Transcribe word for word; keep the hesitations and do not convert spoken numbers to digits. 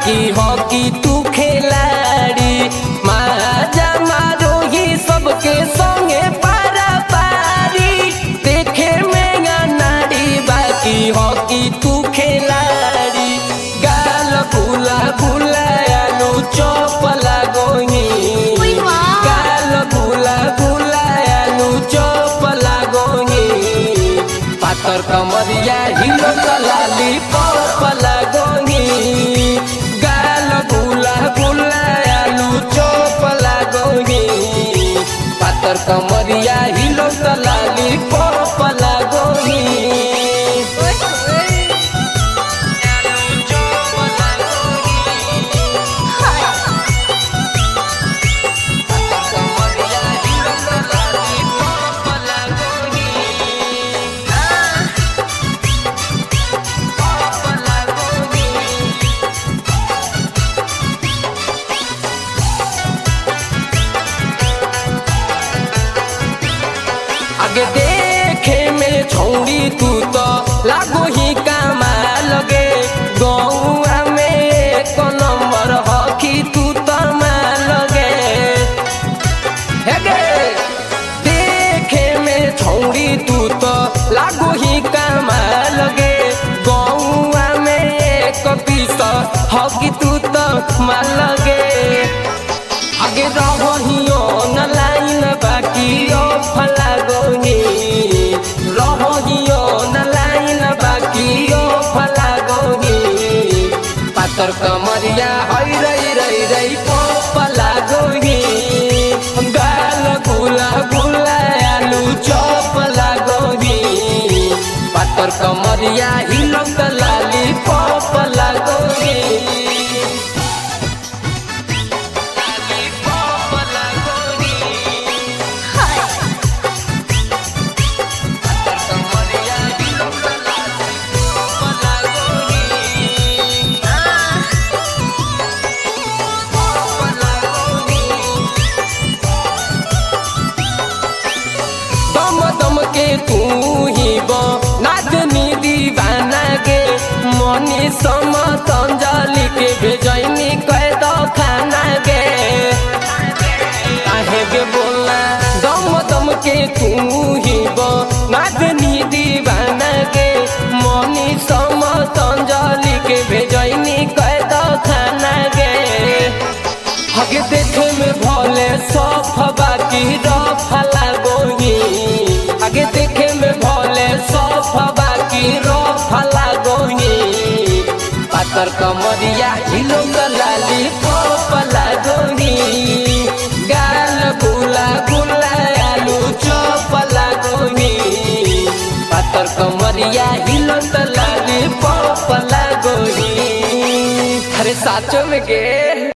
बाकी हॉकी तू खिलाड़ी माजा मारो ही सबके संगे पारा पारी देखे में नाड़ी बाकी हॉकी तू खिलाड़ी गाल भूला भूला आलू चौप लागोही गाल भूला भूला आलू चौप लागोही पातर कमरिया हिलो लाली पौप लागोही गाल भूला भूला आलू चौप लागोही पातर कमरिया हिलो लाली पौप लागोही आगे देखे में छौड़ी तू तो लागो ही कामा लगे गौआ में एक नंबर हकी तू तो मार लगे हेगे देखे में छौड़ी तू तो लागो ही कामा लगे गौआ में एक पीस हकी तू तो मार लगे आगे रहियो न लाइन बाकी ओ फला गोही रहियो न लाइन बाकी ओ फला गोही पातर कमरिया हई रही रही रही पला गोही गाल गुला गुला आलू चौप लागोही पातर कमरिया हिलो लाली पौप लागोही के तू ही बो नादनी दीवाना गे मनी समतंजलि के भेजनी कह दो खाना गे काहे गे बोला दम दम के तू ही बो नादनी दीवाना गे मनी समतंजलि के भेजनी कह दो खाना गे हगे देखे में भले सफ बाकी रफ लागोही आगे देखे में भले सफ बाकी रफ लागोही पातर कमरिया हिलो लाली पौप लागोही गाल गुला गुला आलू चौप लागोही पातर कमरिया हिलो लाली पौप लागोही अरे साचो में गे।